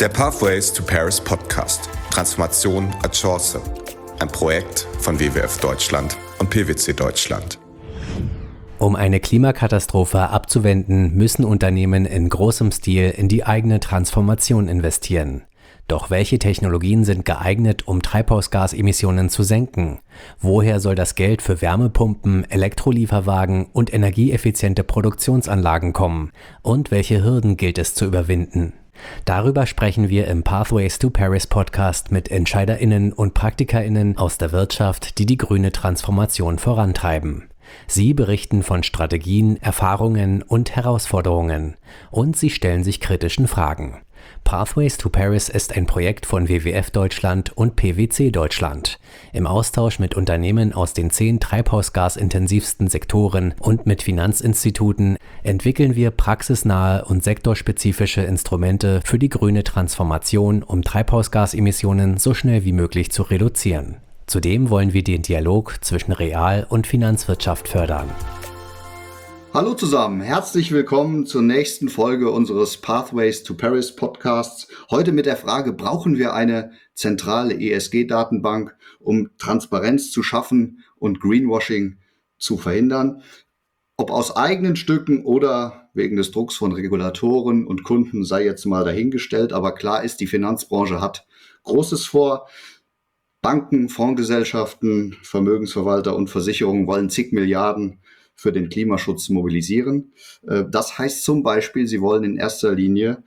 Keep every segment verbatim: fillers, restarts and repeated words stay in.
Der Pathways to Paris Podcast. Transformation als Chance. Ein Projekt von W W F Deutschland und P W C Deutschland. Um eine Klimakatastrophe abzuwenden, müssen Unternehmen in großem Stil in die eigene Transformation investieren. Doch welche Technologien sind geeignet, um Treibhausgasemissionen zu senken? Woher soll das Geld für Wärmepumpen, Elektrolieferwagen und energieeffiziente Produktionsanlagen kommen? Und welche Hürden gilt es zu überwinden? Darüber sprechen wir im Pathways to Paris Podcast mit EntscheiderInnen und PraktikerInnen aus der Wirtschaft, die die grüne Transformation vorantreiben. Sie berichten von Strategien, Erfahrungen und Herausforderungen und sie stellen sich kritischen Fragen. Pathways to Paris ist ein Projekt von W W F Deutschland und P W C Deutschland. Im Austausch mit Unternehmen aus den zehn treibhausgasintensivsten Sektoren und mit Finanzinstituten entwickeln wir praxisnahe und sektorspezifische Instrumente für die grüne Transformation, um Treibhausgasemissionen so schnell wie möglich zu reduzieren. Zudem wollen wir den Dialog zwischen Real- und Finanzwirtschaft fördern. Hallo zusammen, herzlich willkommen zur nächsten Folge unseres Pathways to Paris Podcasts. Heute mit der Frage, brauchen wir eine zentrale E S G-Datenbank, um Transparenz zu schaffen und Greenwashing zu verhindern? Ob aus eigenen Stücken oder wegen des Drucks von Regulatoren und Kunden sei jetzt mal dahingestellt, aber klar ist, die Finanzbranche hat Großes vor. Banken, Fondsgesellschaften, Vermögensverwalter und Versicherungen wollen zig Milliarden für den Klimaschutz mobilisieren. Das heißt zum Beispiel, sie wollen in erster Linie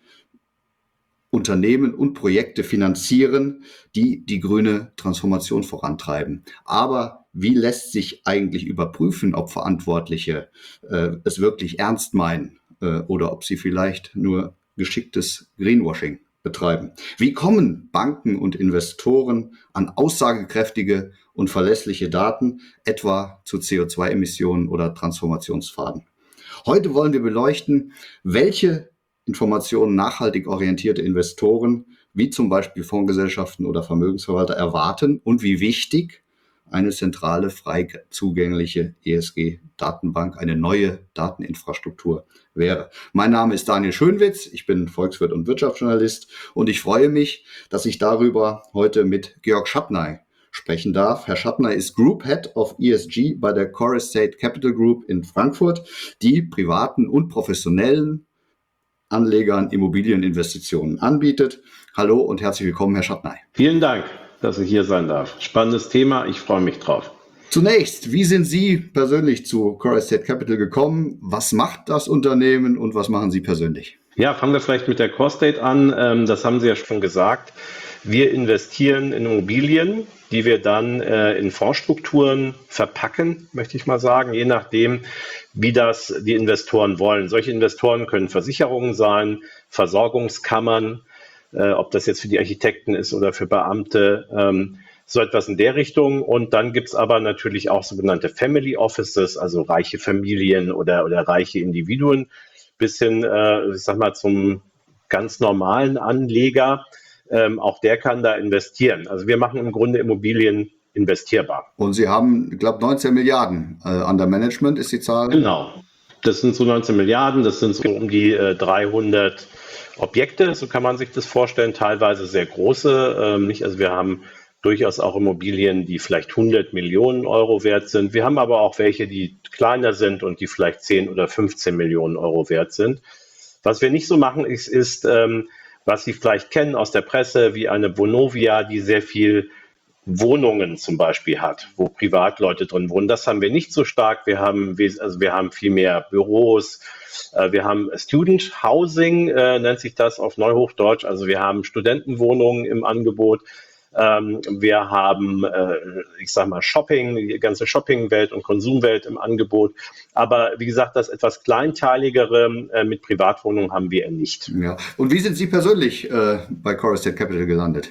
Unternehmen und Projekte finanzieren, die die grüne Transformation vorantreiben. Aber wie lässt sich eigentlich überprüfen, ob Verantwortliche äh, es wirklich ernst meinen äh, oder ob sie vielleicht nur geschicktes Greenwashing betreiben? Wie kommen Banken und Investoren an aussagekräftige und verlässliche Daten, etwa zu C O zwei Emissionen oder Transformationspfaden? Heute wollen wir beleuchten, welche Informationen nachhaltig orientierte Investoren, wie zum Beispiel Fondsgesellschaften oder Vermögensverwalter, erwarten und wie wichtig eine zentrale, frei zugängliche E S G-Datenbank, eine neue Dateninfrastruktur wäre. Mein Name ist Daniel Schönwitz, ich bin Volkswirt und Wirtschaftsjournalist und ich freue mich, dass ich darüber heute mit Georg Schattnay sprechen darf. Herr Schattnay ist Group Head of E S G bei der Corestate Capital Group in Frankfurt, die privaten und professionellen Anlegern Immobilieninvestitionen anbietet. Hallo und herzlich willkommen, Herr Schattnay. Vielen Dank, dass ich hier sein darf. Spannendes Thema, ich freue mich drauf. Zunächst, wie sind Sie persönlich zu Corestate Capital gekommen? Was macht das Unternehmen und was machen Sie persönlich? Ja, fangen wir vielleicht mit der Corestate an. Das haben Sie ja schon gesagt. Wir investieren in Immobilien, die wir dann äh, in Fondsstrukturen verpacken, möchte ich mal sagen, je nachdem, wie das die Investoren wollen. Solche Investoren können Versicherungen sein, Versorgungskammern, äh, ob das jetzt für die Architekten ist oder für Beamte, ähm, so etwas in der Richtung. Und dann gibt es aber natürlich auch sogenannte Family Offices, also reiche Familien oder, oder reiche Individuen, bis hin, äh, ich sag mal, zum ganz normalen Anleger. Ähm, auch der kann da investieren. Also wir machen im Grunde Immobilien investierbar. Und Sie haben, ich glaube, neunzehn Milliarden äh, under Management ist die Zahl? Genau. Das sind so neunzehn Milliarden, das sind so um die äh, dreihundert Objekte, so kann man sich das vorstellen, teilweise sehr große. Ähm, nicht, also wir haben durchaus auch Immobilien, die vielleicht hundert Millionen Euro wert sind. Wir haben aber auch welche, die kleiner sind und die vielleicht zehn oder fünfzehn Millionen Euro wert sind. Was wir nicht so machen, ist, ist ähm, was Sie vielleicht kennen aus der Presse, wie eine Vonovia, die sehr viel Wohnungen zum Beispiel hat, wo Privatleute drin wohnen. Das haben wir nicht so stark. Wir haben, also wir haben viel mehr Büros. Wir haben Student Housing, äh, nennt sich das auf Neuhochdeutsch. Also wir haben Studentenwohnungen im Angebot. Ähm, wir haben, äh, ich sage mal, Shopping, die ganze Shoppingwelt und Konsumwelt im Angebot. Aber wie gesagt, das etwas kleinteiligere äh, mit Privatwohnungen haben wir nicht. Ja. Und wie sind Sie persönlich äh, bei Corestate Capital gelandet?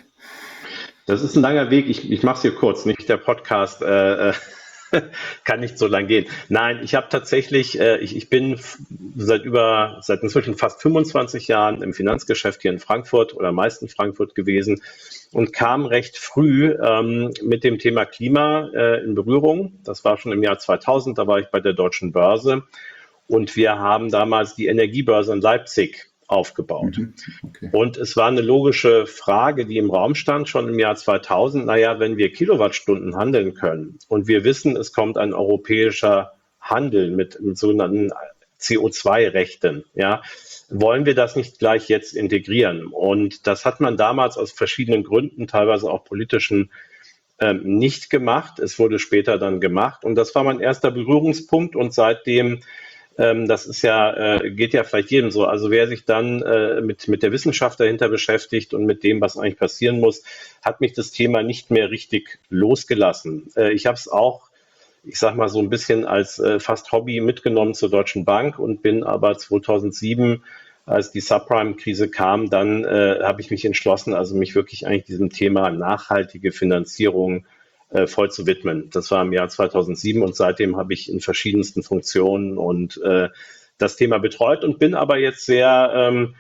Das ist ein langer Weg. Ich, ich mache es hier kurz, nicht der Podcast. Äh, kann nicht so lang gehen. Nein, ich habe tatsächlich, äh, ich, ich bin seit über, seit inzwischen fast fünfundzwanzig Jahren im Finanzgeschäft hier in Frankfurt oder meist in Frankfurt gewesen und kam recht früh ähm, mit dem Thema Klima äh, in Berührung. Das war schon im Jahr zweitausend, da war ich bei der Deutschen Börse und wir haben damals die Energiebörse in Leipzig aufgebaut. Mhm. Okay. Und es war eine logische Frage, die im Raum stand, schon im Jahr zweitausend. Naja, wenn wir Kilowattstunden handeln können und wir wissen, es kommt ein europäischer Handel mit, mit sogenannten C O zwei Rechten, ja, wollen wir das nicht gleich jetzt integrieren? Und das hat man damals aus verschiedenen Gründen, teilweise auch politischen, ähm, nicht gemacht. Es wurde später dann gemacht und das war mein erster Berührungspunkt und seitdem, ähm, das ist ja, äh, geht ja vielleicht jedem so, also wer sich dann äh, mit, mit der Wissenschaft dahinter beschäftigt und mit dem, was eigentlich passieren muss, hat mich das Thema nicht mehr richtig losgelassen. Äh, ich habe es auch, ich sag mal so ein bisschen als äh, fast Hobby mitgenommen zur Deutschen Bank und bin aber zweitausendsieben, als die Subprime-Krise kam, dann äh, habe ich mich entschlossen, also mich wirklich eigentlich diesem Thema nachhaltige Finanzierung äh, voll zu widmen. Das war im Jahr zweitausendsieben und seitdem habe ich in verschiedensten Funktionen und äh, das Thema betreut und bin aber jetzt sehr ähm,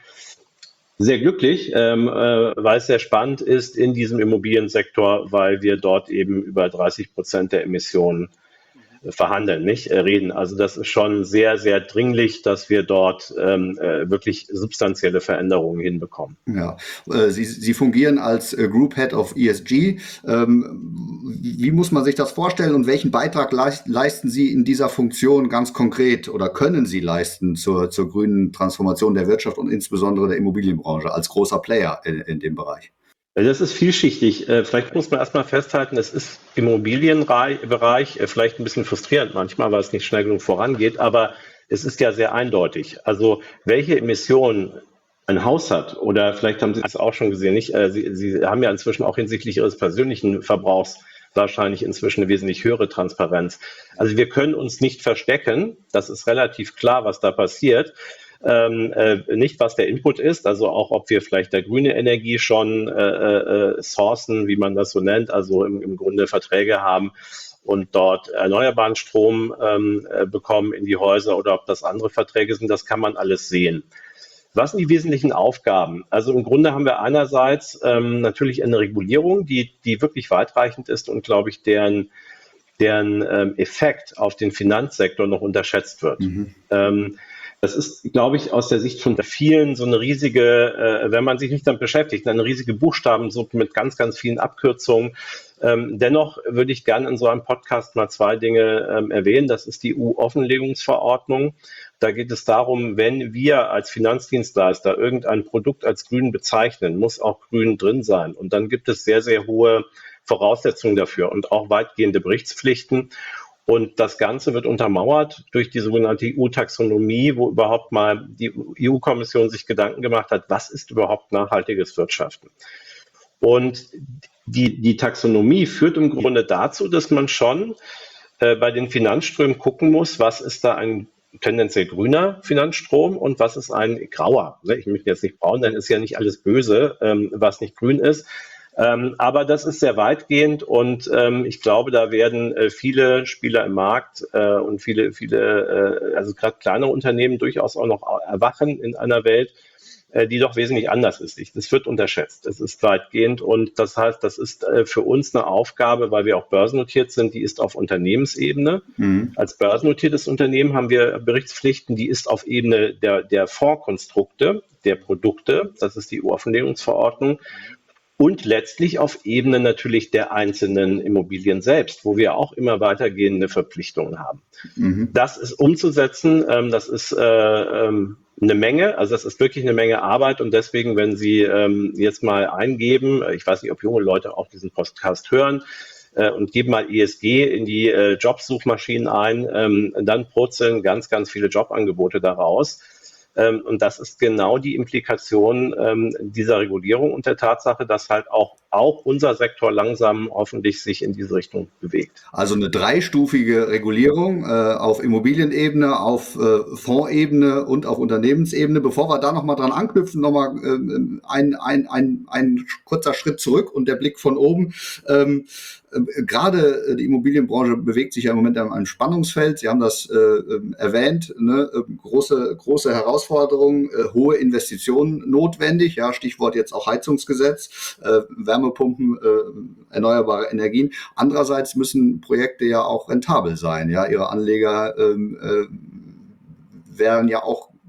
sehr glücklich, ähm, äh, weil es sehr spannend ist in diesem Immobiliensektor, weil wir dort eben über dreißig Prozent der Emissionen verhandeln, nicht äh, reden. Also das ist schon sehr, sehr dringlich, dass wir dort ähm, äh, wirklich substanzielle Veränderungen hinbekommen. Ja, äh, Sie, Sie fungieren als äh, Group Head of E S G. Ähm, wie muss man sich das vorstellen und welchen Beitrag leist, leisten Sie in dieser Funktion ganz konkret oder können Sie leisten zur, zur grünen Transformation der Wirtschaft und insbesondere der Immobilienbranche als großer Player in, in dem Bereich? Das ist vielschichtig. Vielleicht muss man erstmal festhalten, es ist im Immobilienbereich vielleicht ein bisschen frustrierend manchmal, weil es nicht schnell genug vorangeht, aber es ist ja sehr eindeutig. Also welche Emissionen ein Haus hat, oder vielleicht haben Sie das auch schon gesehen, nicht? Sie, Sie haben ja inzwischen auch hinsichtlich Ihres persönlichen Verbrauchs wahrscheinlich inzwischen eine wesentlich höhere Transparenz. Also wir können uns nicht verstecken, das ist relativ klar, was da passiert. Ähm, äh, nicht, was der Input ist, also auch, ob wir vielleicht der grüne Energie schon äh, äh, sourcen, wie man das so nennt, also im, im Grunde Verträge haben und dort erneuerbaren Strom ähm, äh, bekommen in die Häuser oder ob das andere Verträge sind, das kann man alles sehen. Was sind die wesentlichen Aufgaben? Also im Grunde haben wir einerseits ähm, natürlich eine Regulierung, die, die wirklich weitreichend ist und, glaube ich, deren, deren ähm, Effekt auf den Finanzsektor noch unterschätzt wird. Mhm. Ähm, Das ist, glaube ich, aus der Sicht von vielen so eine riesige, äh, wenn man sich nicht damit beschäftigt, eine riesige Buchstabensuppe mit ganz, ganz vielen Abkürzungen. Ähm, dennoch würde ich gerne in so einem Podcast mal zwei Dinge ähm, erwähnen. Das ist die E U-Offenlegungsverordnung. Da geht es darum, wenn wir als Finanzdienstleister irgendein Produkt als grün bezeichnen, muss auch grün drin sein. Und dann gibt es sehr, sehr hohe Voraussetzungen dafür und auch weitgehende Berichtspflichten. Und das Ganze wird untermauert durch die sogenannte E U-Taxonomie, wo überhaupt mal die E U-Kommission sich Gedanken gemacht hat, was ist überhaupt nachhaltiges Wirtschaften? Und die, die Taxonomie führt im Grunde dazu, dass man schon äh, bei den Finanzströmen gucken muss, was ist da ein tendenziell grüner Finanzstrom und was ist ein grauer. Ich möchte jetzt nicht braun, dann ist ja nicht alles böse, ähm, was nicht grün ist. Ähm, aber das ist sehr weitgehend und ähm, ich glaube, da werden äh, viele Spieler im Markt äh, und viele, viele, äh, also gerade kleine Unternehmen durchaus auch noch erwachen in einer Welt, äh, die doch wesentlich anders ist. Das wird unterschätzt. Das ist weitgehend und das heißt, das ist äh, für uns eine Aufgabe, weil wir auch börsennotiert sind, die ist auf Unternehmensebene. Mhm. Als börsennotiertes Unternehmen haben wir Berichtspflichten, die ist auf Ebene der, der Fondskonstrukte, der Produkte, das ist die E U-Offenlegungsverordnung. Und letztlich auf Ebene natürlich der einzelnen Immobilien selbst, wo wir auch immer weitergehende Verpflichtungen haben. Mhm. Das ist umzusetzen, ähm, das ist äh, ähm, eine Menge, also das ist wirklich eine Menge Arbeit und deswegen, wenn Sie ähm, jetzt mal eingeben, ich weiß nicht, ob junge Leute auch diesen Podcast hören, äh, und geben mal E S G in die äh, Jobsuchmaschinen ein, ähm, dann purzeln ganz, ganz viele Jobangebote daraus. Und das ist genau die Implikation ähm, dieser Regulierung und der Tatsache, dass halt auch, auch unser Sektor langsam hoffentlich sich in diese Richtung bewegt. Also eine dreistufige Regulierung äh, auf Immobilienebene, auf äh, Fondsebene und auf Unternehmensebene. Bevor wir da nochmal dran anknüpfen, nochmal äh, ein, ein, ein, ein kurzer Schritt zurück und der Blick von oben. Ähm, äh, gerade die Immobilienbranche bewegt sich ja im Moment in einem Spannungsfeld. Sie haben das äh, erwähnt, ne? große, große Herausforderungen, äh, hohe Investitionen notwendig. Ja, Stichwort jetzt auch Heizungsgesetz, äh, Wärmepumpen, äh, erneuerbare Energien. Andererseits müssen Projekte ja auch rentabel sein. Ja, ihre Anleger ähm, äh, werden ja auch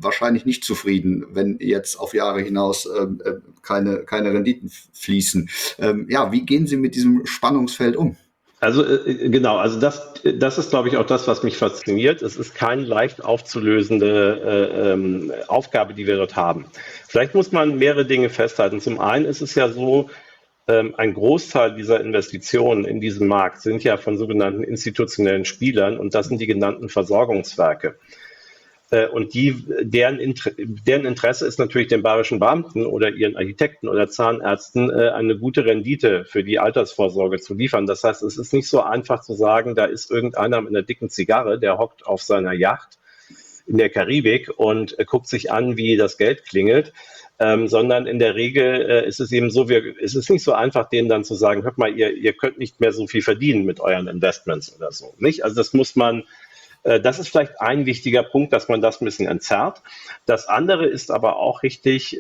wahrscheinlich nicht zufrieden, wenn jetzt auf Jahre hinaus ähm, keine, keine Renditen fließen. Ähm, ja, wie gehen Sie mit diesem Spannungsfeld um? Also äh, genau, also das, das ist, glaube ich, auch das, was mich fasziniert. Es ist keine leicht aufzulösende äh, ähm, Aufgabe, die wir dort haben. Vielleicht muss man mehrere Dinge festhalten. Zum einen ist es ja so, ähm, ein Großteil dieser Investitionen in diesem Markt sind ja von sogenannten institutionellen Spielern und das sind die genannten Versorgungswerke. Und die, deren, deren Interesse ist natürlich den bayerischen Beamten oder ihren Architekten oder Zahnärzten eine gute Rendite für die Altersvorsorge zu liefern. Das heißt, es ist nicht so einfach zu sagen, da ist irgendeiner mit einer dicken Zigarre, der hockt auf seiner Yacht in der Karibik und guckt sich an, wie das Geld klingelt. Ähm, sondern in der Regel äh, ist es eben so, wir, es ist nicht so einfach, denen dann zu sagen, hört mal, ihr, ihr könnt nicht mehr so viel verdienen mit euren Investments oder so. Nicht? Also das muss man Das ist vielleicht ein wichtiger Punkt, dass man das ein bisschen entzerrt. Das andere ist aber auch richtig,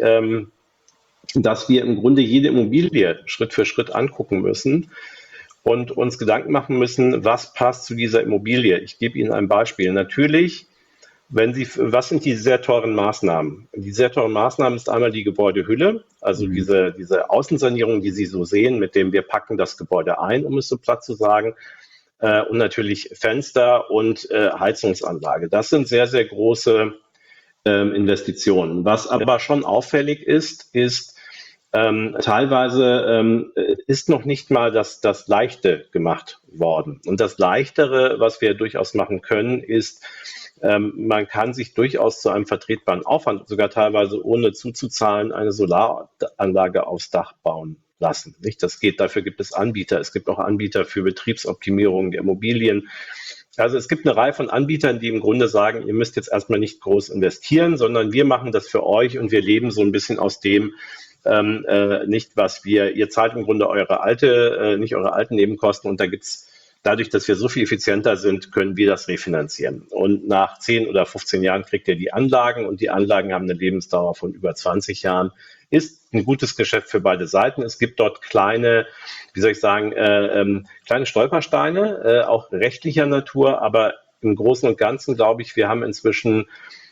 dass wir im Grunde jede Immobilie Schritt für Schritt angucken müssen und uns Gedanken machen müssen, was passt zu dieser Immobilie. Ich gebe Ihnen ein Beispiel. Natürlich, wenn Sie, was sind die sehr teuren Maßnahmen? Die sehr teuren Maßnahmen ist einmal die Gebäudehülle, also mhm. diese, diese Außensanierung, die Sie so sehen, mit dem wir packen das Gebäude ein, um es so platt zu sagen. Und natürlich Fenster und äh, Heizungsanlage. Das sind sehr, sehr große ähm, Investitionen. Was aber schon auffällig ist, ist ähm, teilweise ähm, ist noch nicht mal das, das Leichte gemacht worden. Und das Leichtere, was wir durchaus machen können, ist, ähm, man kann sich durchaus zu einem vertretbaren Aufwand, sogar teilweise ohne zuzuzahlen, eine Solaranlage aufs Dach bauen lassen. Nicht? Das geht, dafür gibt es Anbieter. Es gibt auch Anbieter für Betriebsoptimierung der Immobilien. Also es gibt eine Reihe von Anbietern, die im Grunde sagen, ihr müsst jetzt erstmal nicht groß investieren, sondern wir machen das für euch und wir leben so ein bisschen aus dem, ähm, äh, nicht was wir, ihr zahlt im Grunde eure alte, äh, nicht eure alten Nebenkosten und da gibt's dadurch, dass wir so viel effizienter sind, können wir das refinanzieren. Und nach zehn oder fünfzehn Jahren kriegt ihr die Anlagen und die Anlagen haben eine Lebensdauer von über zwanzig Jahren. Ist ein gutes Geschäft für beide Seiten. Es gibt dort kleine, wie soll ich sagen, äh, ähm, kleine Stolpersteine, äh, auch rechtlicher Natur, aber im Großen und Ganzen glaube ich, wir haben inzwischen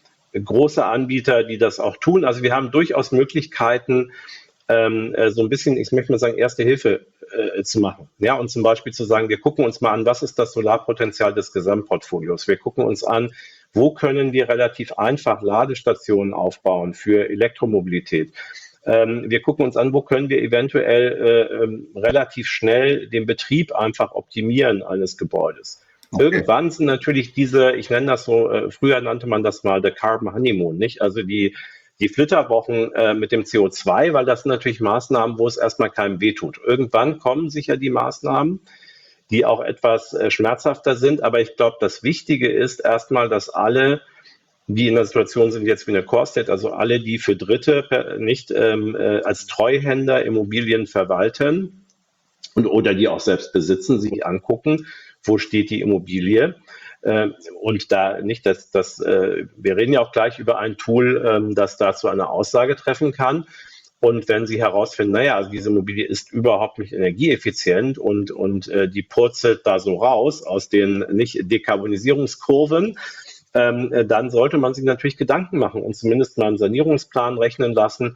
große Anbieter, die das auch tun. Also wir haben durchaus Möglichkeiten, ähm, äh, so ein bisschen, ich möchte mal sagen, Erste Hilfe äh, zu machen. Ja, und zum Beispiel zu sagen, wir gucken uns mal an, was ist das Solarpotenzial des Gesamtportfolios? Wir gucken uns an, wo können wir relativ einfach Ladestationen aufbauen für Elektromobilität? Ähm, wir gucken uns an, wo können wir eventuell äh, ähm, relativ schnell den Betrieb einfach optimieren eines Gebäudes. Okay. Irgendwann sind natürlich diese, ich nenne das so, äh, früher nannte man das mal the Carbon Honeymoon, nicht? Also die, die Flitterwochen äh, mit dem C O zwei, weil das sind natürlich Maßnahmen, wo es erstmal keinem wehtut. Irgendwann kommen sicher die Maßnahmen, die auch etwas äh, schmerzhafter sind. Aber ich glaube, das Wichtige ist erstmal, dass alle, die in der Situation sind jetzt wie eine Corestate, also alle, die für Dritte per, nicht ähm, äh, als Treuhänder Immobilien verwalten und oder die auch selbst besitzen, sich angucken, wo steht die Immobilie. Äh, und da nicht, dass das, äh, wir reden ja auch gleich über ein Tool, ähm, das dazu eine Aussage treffen kann. Und wenn Sie herausfinden, naja, also diese Immobilie ist überhaupt nicht energieeffizient und, und äh, die purzelt da so raus aus den nicht Dekarbonisierungskurven, ähm, äh, dann sollte man sich natürlich Gedanken machen und zumindest mal einen Sanierungsplan rechnen lassen.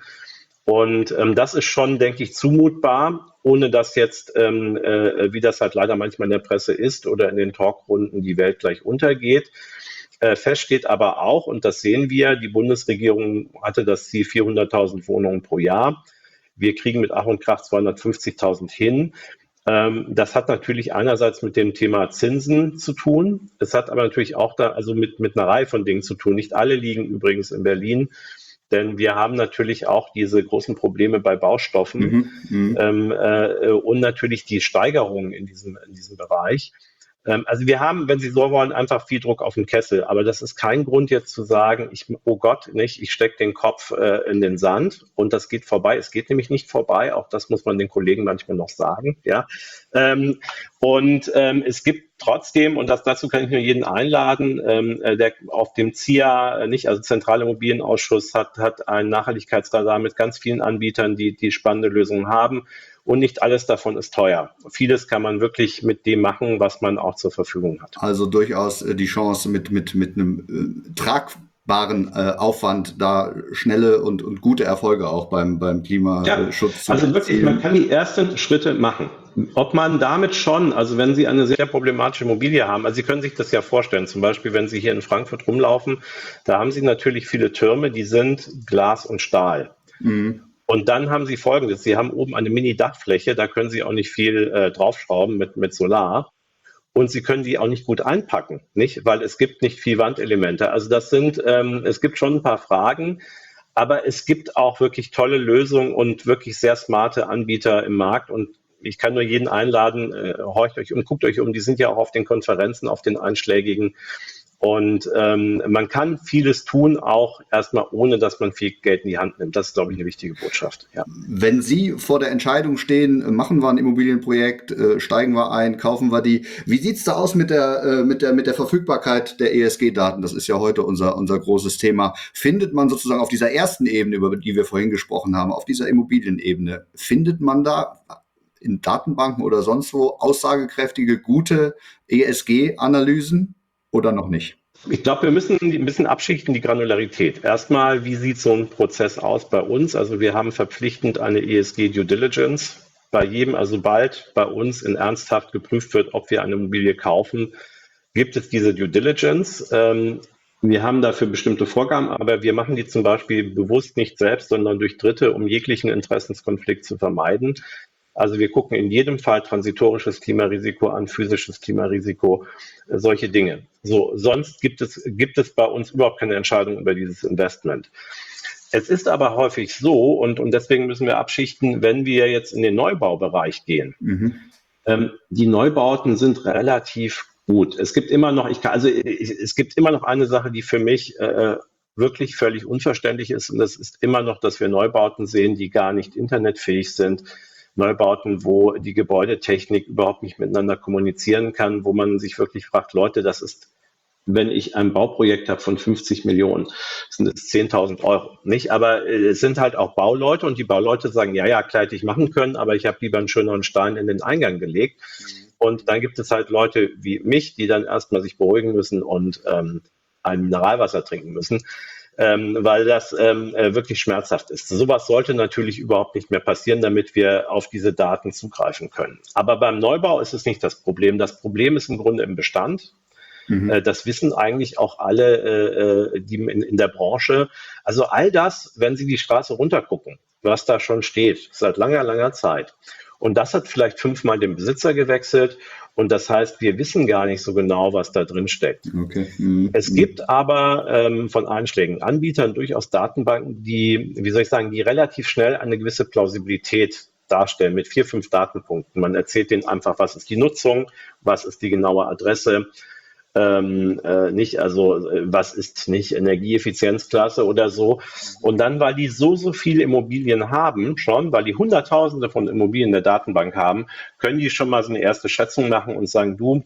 Und ähm, das ist schon, denke ich, zumutbar, ohne dass jetzt, ähm, äh, wie das halt leider manchmal in der Presse ist oder in den Talkrunden, die Welt gleich untergeht. Äh, fest steht aber auch, und das sehen wir, die Bundesregierung hatte das Ziel vierhunderttausend Wohnungen pro Jahr. Wir kriegen mit Ach und Krach zweihundertfünfzigtausend hin. Ähm, das hat natürlich einerseits mit dem Thema Zinsen zu tun. Es hat aber natürlich auch da, also mit, mit einer Reihe von Dingen zu tun. Nicht alle liegen übrigens in Berlin. Denn wir haben natürlich auch diese großen Probleme bei Baustoffen mhm, ähm, äh, und natürlich die Steigerungen in diesem, in diesem Bereich. Ähm, also wir haben, wenn Sie so wollen, einfach viel Druck auf den Kessel. Aber das ist kein Grund jetzt zu sagen, ich, oh Gott, nicht, ich stecke den Kopf äh, in den Sand und das geht vorbei. Es geht nämlich nicht vorbei. Auch das muss man den Kollegen manchmal noch sagen. Ja. Ähm, und ähm, es gibt trotzdem, und das, dazu kann ich nur jeden einladen, ähm, der auf dem Z I A, nicht, also Zentrale Immobilienausschuss, hat, hat ein Nachhaltigkeitsradar mit ganz vielen Anbietern, die, die spannende Lösungen haben. Und nicht alles davon ist teuer. Vieles kann man wirklich mit dem machen, was man auch zur Verfügung hat. Also durchaus die Chance, mit, mit, mit einem äh, Trag baren äh, Aufwand, da schnelle und, und gute Erfolge auch beim, beim Klimaschutz ja, also wirklich, man kann die ersten Schritte machen. Ob man damit schon, also wenn Sie eine sehr problematische Immobilie haben, also Sie können sich das ja vorstellen, zum Beispiel, wenn Sie hier in Frankfurt rumlaufen, da haben Sie natürlich viele Türme, die sind Glas und Stahl. Mhm. Und dann haben Sie Folgendes, Sie haben oben eine Mini-Dachfläche, da können Sie auch nicht viel äh, draufschrauben mit, mit Solar. Und Sie können die auch nicht gut einpacken, nicht? Weil es gibt nicht viel Wandelemente. Also das sind, ähm, es gibt schon ein paar Fragen, aber es gibt auch wirklich tolle Lösungen und wirklich sehr smarte Anbieter im Markt. Und ich kann nur jeden einladen, äh, horcht euch um, guckt euch um. Die sind ja auch auf den Konferenzen, auf den einschlägigen. Und ähm, man kann vieles tun, auch erstmal ohne, dass man viel Geld in die Hand nimmt. Das ist, glaube ich, eine wichtige Botschaft. Ja. Wenn Sie vor der Entscheidung stehen, machen wir ein Immobilienprojekt, äh, steigen wir ein, kaufen wir die. Wie sieht's da aus mit der, äh, mit der, mit der Verfügbarkeit der E S G-Daten? Das ist ja heute unser, unser großes Thema. Findet man sozusagen auf dieser ersten Ebene, über die wir vorhin gesprochen haben, auf dieser Immobilienebene, findet man da in Datenbanken oder sonst wo aussagekräftige, gute E S G-Analysen? Oder noch nicht? Ich glaube, wir müssen ein bisschen abschichten, die Granularität. Erstmal, wie sieht so ein Prozess aus bei uns? Also wir haben verpflichtend eine E S G Due Diligence bei jedem, also bald bei uns in ernsthaft geprüft wird, ob wir eine Immobilie kaufen, gibt es diese Due Diligence. Ähm, wir haben dafür bestimmte Vorgaben, aber wir machen die zum Beispiel bewusst nicht selbst, sondern durch Dritte, um jeglichen Interessenskonflikt zu vermeiden. Also wir gucken in jedem Fall transitorisches Klimarisiko an, physisches Klimarisiko, äh, solche Dinge. So, sonst gibt es, gibt es bei uns überhaupt keine Entscheidung über dieses Investment. Es ist aber häufig so, und, und deswegen müssen wir abschichten, wenn wir jetzt in den Neubaubereich gehen. Mhm. Ähm, die Neubauten sind relativ gut. Es gibt immer noch, ich kann, also es gibt immer noch eine Sache, die für mich äh, wirklich völlig unverständlich ist, und das ist immer noch, dass wir Neubauten sehen, die gar nicht internetfähig sind. Neubauten, wo die Gebäudetechnik überhaupt nicht miteinander kommunizieren kann, wo man sich wirklich fragt, Leute, das ist, wenn ich ein Bauprojekt habe von fünfzig Millionen, sind es zehntausend Euro, nicht? Aber es sind halt auch Bauleute, und die Bauleute sagen, ja, ja, klar, hätte ich machen können, aber ich habe lieber einen schöneren Stein in den Eingang gelegt. Und dann gibt es halt Leute wie mich, die dann erstmal sich beruhigen müssen und ähm, ein Mineralwasser trinken müssen. Ähm, weil das ähm, äh, wirklich schmerzhaft ist. Sowas sollte natürlich überhaupt nicht mehr passieren, damit wir auf diese Daten zugreifen können. Aber beim Neubau ist es nicht das Problem. Das Problem ist im Grunde im Bestand. Mhm. Äh, das wissen eigentlich auch alle, äh, die in, in der Branche. Also all das, wenn Sie die Straße runtergucken, was da schon steht, seit langer, langer Zeit. Und das hat vielleicht fünfmal den Besitzer gewechselt. Und das heißt, wir wissen gar nicht so genau, was da drin steckt. Okay. Mhm. Es gibt aber ähm, von einschlägigen Anbietern durchaus Datenbanken, die, wie soll ich sagen, die relativ schnell eine gewisse Plausibilität darstellen mit vier, fünf Datenpunkten. Man erzählt denen einfach, was ist die Nutzung, was ist die genaue Adresse, ähm, äh, nicht, also äh, was ist nicht Energieeffizienzklasse oder so. Und dann, weil die so, so viele Immobilien haben, schon, weil die Hunderttausende von Immobilien in der Datenbank haben, können die schon mal so eine erste Schätzung machen und sagen, du,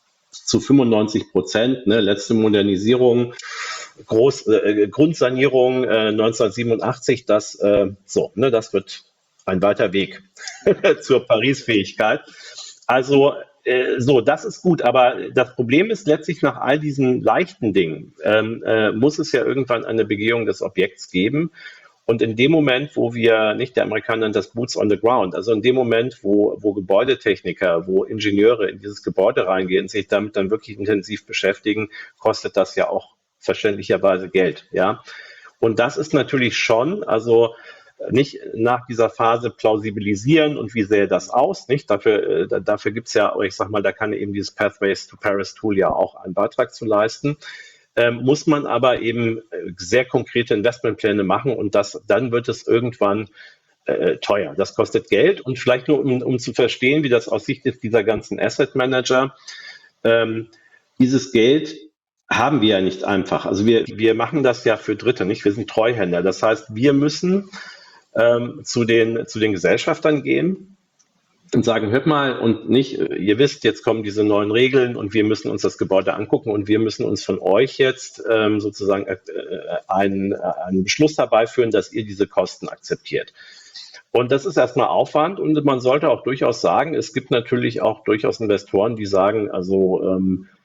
zu fünfundneunzig Prozent, ne, letzte Modernisierung, Groß, äh, Grundsanierung äh, neunzehnhundertsiebenundachtzig, das, äh, so, ne, das wird ein weiter Weg zur Paris-Fähigkeit. Also, so, das ist gut, aber das Problem ist letztlich, nach all diesen leichten Dingen ähm, äh, muss es ja irgendwann eine Begehung des Objekts geben. Und in dem Moment, wo wir, nicht, der Amerikaner nennt das Boots on the Ground, also in dem Moment, wo, wo Gebäudetechniker, wo Ingenieure in dieses Gebäude reingehen, sich damit dann wirklich intensiv beschäftigen, kostet das ja auch verständlicherweise Geld, ja. Und das ist natürlich schon, also nicht nach dieser Phase plausibilisieren und wie sähe das aus, nicht? Dafür, äh, dafür gibt es ja, ich sag mal, da kann eben dieses Pathways to Paris Tool ja auch einen Beitrag zu leisten. Ähm, muss man aber eben sehr konkrete Investmentpläne machen, und das, dann wird es irgendwann äh, teuer. Das kostet Geld, und vielleicht nur, um, um zu verstehen, wie das aus Sicht ist dieser ganzen Asset Manager, ähm, dieses Geld haben wir ja nicht einfach. Also wir, wir machen das ja für Dritte, nicht? Wir sind Treuhänder. Das heißt, wir müssen Ähm, zu den, zu den Gesellschaftern gehen und sagen, hört mal, und nicht, ihr wisst, jetzt kommen diese neuen Regeln und wir müssen uns das Gebäude angucken und wir müssen uns von euch jetzt ähm, sozusagen äh, einen, einen Beschluss herbeiführen, dass ihr diese Kosten akzeptiert. Und das ist erstmal Aufwand, und man sollte auch durchaus sagen, es gibt natürlich auch durchaus Investoren, die sagen, also ähm,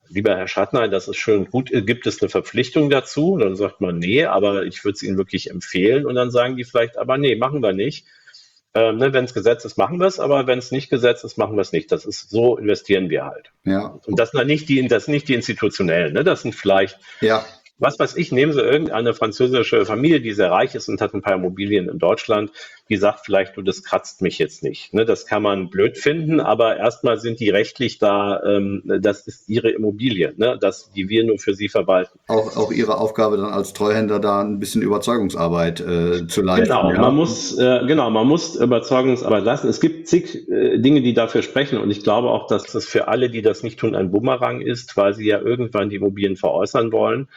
lieber Herr Schattner, das ist schön gut, gibt es eine Verpflichtung dazu? Und dann sagt man, nee, aber ich würde es Ihnen wirklich empfehlen. Und dann sagen die vielleicht, aber nee, machen wir nicht. Ähm, ne, wenn es Gesetz ist, machen wir es, aber wenn es nicht Gesetz ist, machen wir es nicht. Das ist, so investieren wir halt. Ja. Und das sind nicht die, das sind nicht die institutionellen, ne? Das sind vielleicht, ja. was weiß ich, nehmen Sie irgendeine französische Familie, die sehr reich ist und hat ein paar Immobilien in Deutschland, die sagt vielleicht, du, das kratzt mich jetzt nicht. Ne, das kann man blöd finden, aber erstmal sind die rechtlich da, ähm, das ist ihre Immobilie, ne, das, die wir nur für sie verwalten. Auch, auch Ihre Aufgabe dann als Treuhänder da ein bisschen Überzeugungsarbeit äh, zu leisten. Genau, ja. man muss, äh, genau, man muss Überzeugungsarbeit leisten. Es gibt zig äh, Dinge, die dafür sprechen und ich glaube auch, dass das für alle, die das nicht tun, ein Bumerang ist, weil sie ja irgendwann die Immobilien veräußern wollen.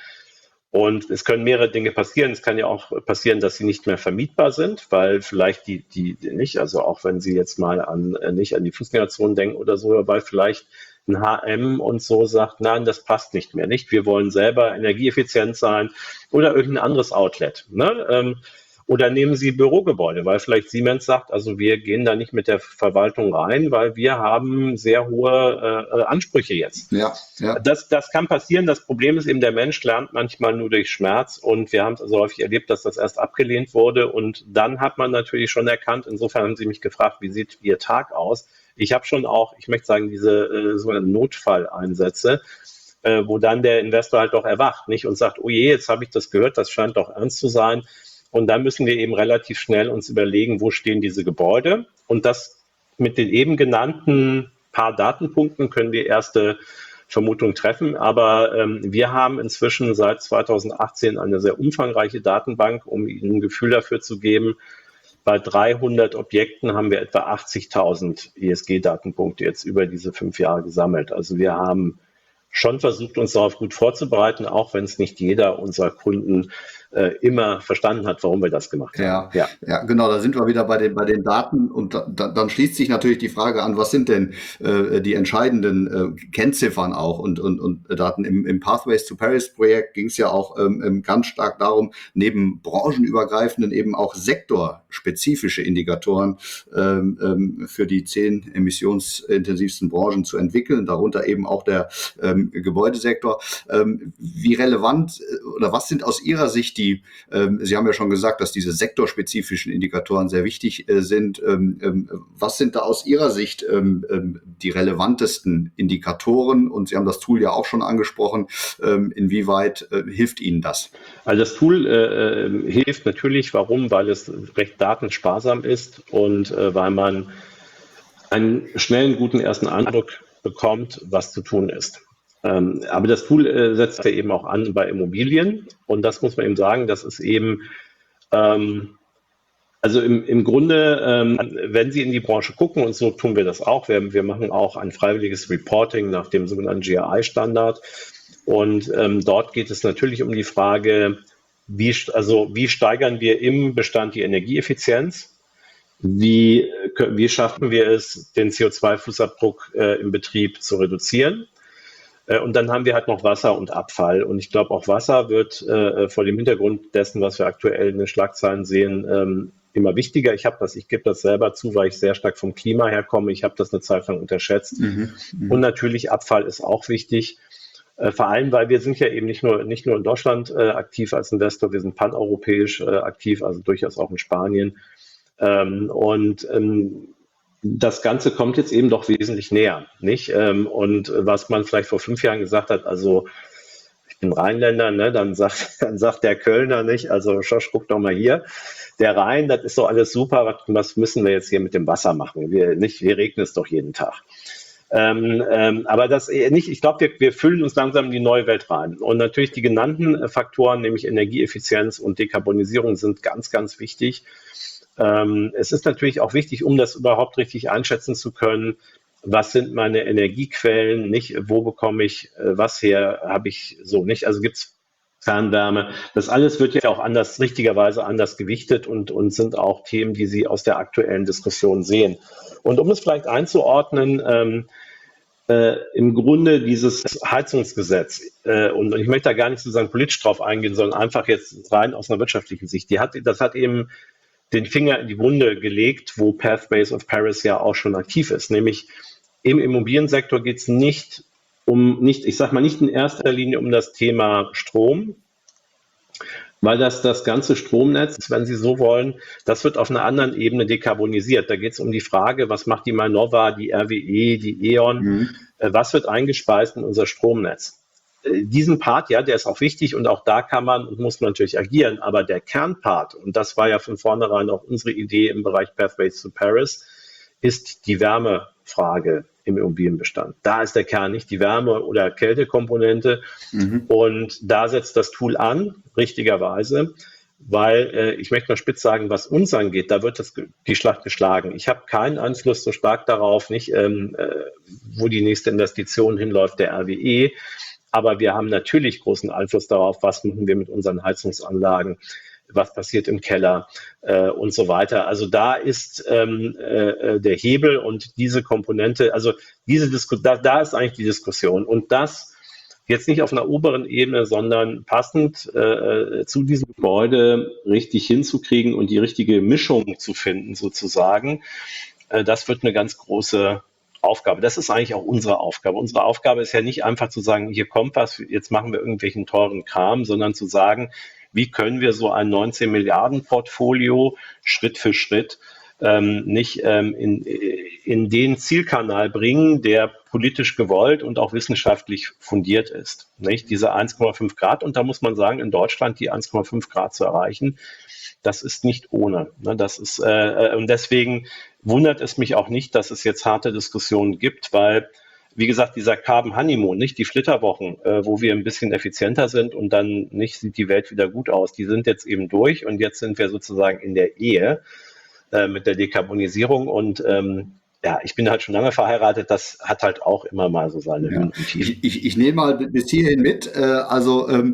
Und es können mehrere Dinge passieren. Es kann ja auch passieren, dass sie nicht mehr vermietbar sind, weil vielleicht die, die, die nicht, also auch wenn Sie jetzt mal an, äh, nicht an die Fußgängerzone denken oder so, weil vielleicht ein H und M und so sagt, nein, das passt nicht mehr, nicht? Wir wollen selber energieeffizient sein oder irgendein anderes Outlet, ne? Ähm, Oder nehmen Sie Bürogebäude, weil vielleicht Siemens sagt, also wir gehen da nicht mit der Verwaltung rein, weil wir haben sehr hohe äh, Ansprüche jetzt. Ja, ja. Das, das kann passieren. Das Problem ist eben, der Mensch lernt manchmal nur durch Schmerz und wir haben es also häufig erlebt, dass das erst abgelehnt wurde und dann hat man natürlich schon erkannt, insofern haben Sie mich gefragt, wie sieht Ihr Tag aus? Ich habe schon auch, ich möchte sagen, diese äh, sogenannten Notfalleinsätze, äh, wo dann der Investor halt doch erwacht, nicht? Und sagt, oh je, jetzt habe ich das gehört, das scheint doch ernst zu sein. Und dann müssen wir eben relativ schnell uns überlegen, wo stehen diese Gebäude. Und das mit den eben genannten paar Datenpunkten können wir erste Vermutungen treffen. Aber ähm, wir haben inzwischen seit zweitausendachtzehn eine sehr umfangreiche Datenbank, um Ihnen ein Gefühl dafür zu geben. Bei dreihundert Objekten haben wir etwa achtzigtausend E S G-Datenpunkte jetzt über diese fünf Jahre gesammelt. Also wir haben schon versucht, uns darauf gut vorzubereiten, auch wenn es nicht jeder unserer Kunden äh, immer verstanden hat, warum wir das gemacht haben. Ja, ja, ja, genau, da sind wir wieder bei den, bei den Daten und da, da, dann schließt sich natürlich die Frage an, was sind denn äh, die entscheidenden äh, Kennziffern auch und, und, und Daten. Im, im Pathways to Paris Projekt ging es ja auch ähm, ganz stark darum, neben branchenübergreifenden eben auch sektorspezifische Indikatoren ähm, ähm, für die zehn emissionsintensivsten Branchen zu entwickeln, darunter eben auch der ähm, Gebäudesektor. Ähm, wie relevant oder was sind aus Ihrer Sicht die, ähm, Sie haben ja schon gesagt, dass diese sektorspezifischen Indikatoren sehr wichtig äh, sind. Ähm, ähm, was sind da aus Ihrer Sicht ähm, ähm, die relevantesten Indikatoren? Und Sie haben das Tool ja auch schon angesprochen. Ähm, inwieweit äh, hilft Ihnen das? Also das Tool äh, hilft natürlich. Warum? Weil es recht datensparsam ist und äh, weil man einen schnellen, guten ersten Eindruck bekommt, was zu tun ist. Ähm, aber das Tool äh, setzt ja eben auch an bei Immobilien und das muss man eben sagen, das ist eben, ähm, also im, im Grunde, ähm, wenn Sie in die Branche gucken und so tun wir das auch, wir, wir machen auch ein freiwilliges Reporting nach dem sogenannten G R I-Standard und ähm, dort geht es natürlich um die Frage, wie, also wie steigern wir im Bestand die Energieeffizienz? Wie, wie schaffen wir es, den C O zwei Fußabdruck äh, im Betrieb zu reduzieren? Äh, und dann haben wir halt noch Wasser und Abfall. Und ich glaube, auch Wasser wird äh, vor dem Hintergrund dessen, was wir aktuell in den Schlagzeilen sehen, ähm, immer wichtiger. Ich habe das, ich gebe das selber zu, weil ich sehr stark vom Klima herkomme. Ich habe das eine Zeit lang unterschätzt. Mhm, und natürlich Abfall ist auch wichtig. Äh, vor allem, weil wir sind ja eben nicht nur, nicht nur in Deutschland äh, aktiv als Investor, wir sind paneuropäisch äh, aktiv, also durchaus auch in Spanien. Ähm, und ähm, das Ganze kommt jetzt eben doch wesentlich näher, nicht? Ähm, und was man vielleicht vor fünf Jahren gesagt hat, also ich bin Rheinländer, ne, dann sagt, dann sagt der Kölner nicht, also Schosch, guck doch mal hier, der Rhein, das ist doch alles super, was, was müssen wir jetzt hier mit dem Wasser machen? Wir, nicht, wir regnen es doch jeden Tag. Ähm, ähm, aber das nicht, ich glaube, wir, wir füllen uns langsam in die neue Welt rein. Und natürlich die genannten Faktoren, nämlich Energieeffizienz und Dekarbonisierung, sind ganz, ganz wichtig. Ähm, es ist natürlich auch wichtig, um das überhaupt richtig einschätzen zu können, was sind meine Energiequellen, nicht, wo bekomme ich äh, was her, habe ich so nicht, also gibt es Fernwärme. Das alles wird ja auch anders, richtigerweise anders gewichtet und, und sind auch Themen, die Sie aus der aktuellen Diskussion sehen. Und um es vielleicht einzuordnen, ähm, äh, im Grunde dieses Heizungsgesetz, äh, und, und ich möchte da gar nicht sozusagen politisch drauf eingehen, sondern einfach jetzt rein aus einer wirtschaftlichen Sicht, die hat, das hat eben den Finger in die Wunde gelegt, wo Pathways of Paris ja auch schon aktiv ist. Nämlich im Immobiliensektor geht es nicht um nicht, ich sag mal nicht in erster Linie um das Thema Strom, weil das das ganze Stromnetz, wenn Sie so wollen, das wird auf einer anderen Ebene dekarbonisiert. Da geht es um die Frage, was macht die Mainova, die R W E, die E ON, mhm. äh, was wird eingespeist in unser Stromnetz? Äh, diesen Part, ja, der ist auch wichtig und auch da kann man und muss man natürlich agieren, aber der Kernpart, und das war ja von vornherein auch unsere Idee im Bereich Pathways to Paris, ist die Wärmefrage im Immobilienbestand. Da ist der Kern, nicht die Wärme- oder Kältekomponente. Mhm. Und da setzt das Tool an, richtigerweise, weil äh, ich möchte mal spitz sagen, was uns angeht, da wird das, die Schlacht geschlagen. Ich habe keinen Einfluss so stark darauf, nicht, ähm, äh, wo die nächste Investition hinläuft, der R W E. Aber wir haben natürlich großen Einfluss darauf, was machen wir mit unseren Heizungsanlagen, was passiert im Keller äh, und so weiter. Also da ist ähm, äh, der Hebel und diese Komponente, also diese Disku- da, da ist eigentlich die Diskussion. Und das jetzt nicht auf einer oberen Ebene, sondern passend äh, zu diesem Gebäude richtig hinzukriegen und die richtige Mischung zu finden sozusagen, äh, das wird eine ganz große Aufgabe. Das ist eigentlich auch unsere Aufgabe. Unsere Aufgabe ist ja nicht einfach zu sagen, hier kommt was, jetzt machen wir irgendwelchen teuren Kram, sondern zu sagen, wie können wir so ein neunzehn Milliarden Portfolio Schritt für Schritt ähm, nicht ähm, in, in den Zielkanal bringen, der politisch gewollt und auch wissenschaftlich fundiert ist. Nicht? Diese eins Komma fünf Grad, und da muss man sagen, in Deutschland die eins Komma fünf Grad zu erreichen, das ist nicht ohne. Ne? Das ist, äh, und deswegen wundert es mich auch nicht, dass es jetzt harte Diskussionen gibt, weil wie gesagt, dieser Carbon Honeymoon, nicht die Flitterwochen, äh, wo wir ein bisschen effizienter sind und dann nicht sieht die Welt wieder gut aus, die sind jetzt eben durch und jetzt sind wir sozusagen in der Ehe äh, mit der Dekarbonisierung und ähm, ja, ich bin halt schon lange verheiratet, das hat halt auch immer mal so seine Höhen und Tiefen. Ich, ich, ich nehme mal bis hierhin mit, äh, also ähm,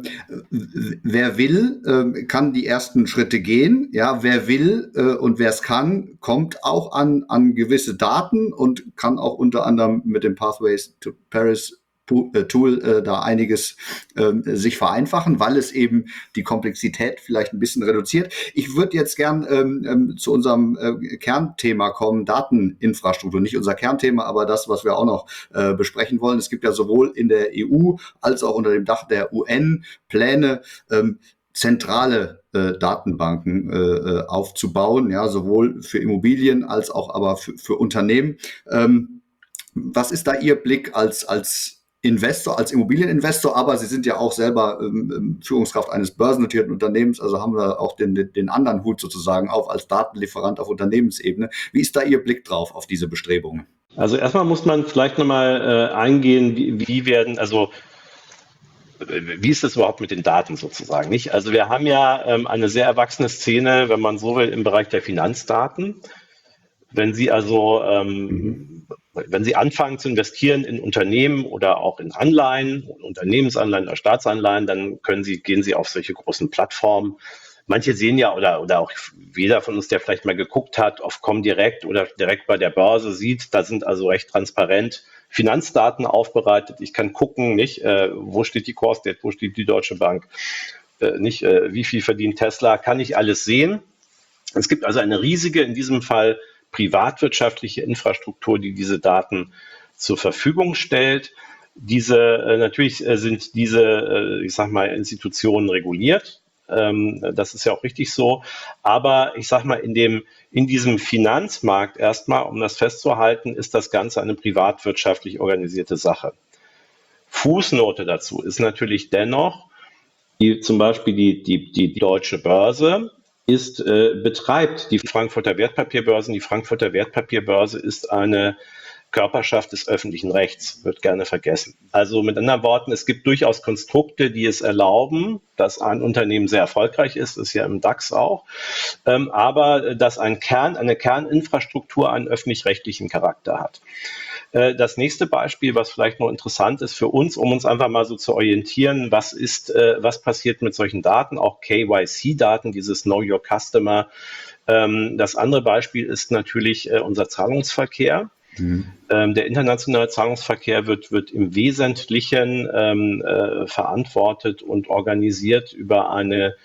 wer will, äh, kann die ersten Schritte gehen, ja, wer will äh, und wer es kann, kommt auch an, an gewisse Daten und kann auch unter anderem mit dem Pathways to Paris Tool äh, da einiges äh, sich vereinfachen, weil es eben die Komplexität vielleicht ein bisschen reduziert. Ich würde jetzt gern ähm, ähm, zu unserem äh, Kernthema kommen, Dateninfrastruktur. Nicht unser Kernthema, aber das, was wir auch noch äh, besprechen wollen. Es gibt ja sowohl in der E U als auch unter dem Dach der U N Pläne, ähm, zentrale äh, Datenbanken äh, aufzubauen, ja, sowohl für Immobilien als auch aber für, für Unternehmen. Ähm, was ist da Ihr Blick als als Investor, als Immobilieninvestor, aber Sie sind ja auch selber ähm, Führungskraft eines börsennotierten Unternehmens, also haben wir auch den, den anderen Hut sozusagen auf als Datenlieferant auf Unternehmensebene. Wie ist da Ihr Blick drauf auf diese Bestrebungen? Also erstmal muss man vielleicht nochmal äh, eingehen, wie, wie werden, also wie ist das überhaupt mit den Daten sozusagen, nicht? Also wir haben ja ähm, eine sehr erwachsene Szene, wenn man so will, im Bereich der Finanzdaten. Wenn Sie also, ähm, mhm. wenn Sie anfangen zu investieren in Unternehmen oder auch in Anleihen, Unternehmensanleihen oder Staatsanleihen, dann können Sie, gehen Sie auf solche großen Plattformen. Manche sehen ja, oder, oder auch jeder von uns, der vielleicht mal geguckt hat, auf Comdirect oder direkt bei der Börse sieht, da sind also recht transparent Finanzdaten aufbereitet. Ich kann gucken, nicht, äh, wo steht die Corestate, wo steht die Deutsche Bank, äh, nicht, äh, wie viel verdient Tesla, kann ich alles sehen. Es gibt also eine riesige, in diesem Fall privatwirtschaftliche Infrastruktur, die diese Daten zur Verfügung stellt. Diese, äh, natürlich äh, sind diese, äh, ich sag mal, Institutionen reguliert. Ähm, das ist ja auch richtig so. Aber ich sag mal, in dem, in diesem Finanzmarkt erstmal, um das festzuhalten, ist das Ganze eine privatwirtschaftlich organisierte Sache. Fußnote dazu ist natürlich dennoch, die, zum Beispiel die, die, die, die Deutsche Börse, ist, äh, betreibt die Frankfurter Wertpapierbörsen. Die Frankfurter Wertpapierbörse ist eine Körperschaft des öffentlichen Rechts, wird gerne vergessen. Also mit anderen Worten, es gibt durchaus Konstrukte, die es erlauben, dass ein Unternehmen sehr erfolgreich ist, ist ja im DAX auch, ähm, aber dass ein Kern, eine Kerninfrastruktur einen öffentlich-rechtlichen Charakter hat. Das nächste Beispiel, was vielleicht noch interessant ist für uns, um uns einfach mal so zu orientieren, was ist, äh, was passiert mit solchen Daten, auch K Y C-Daten, dieses Know Your Customer. Ähm, das andere Beispiel ist natürlich äh, unser Zahlungsverkehr. Mhm. Ähm, der internationale Zahlungsverkehr wird, wird im Wesentlichen ähm, äh, verantwortet und organisiert über eine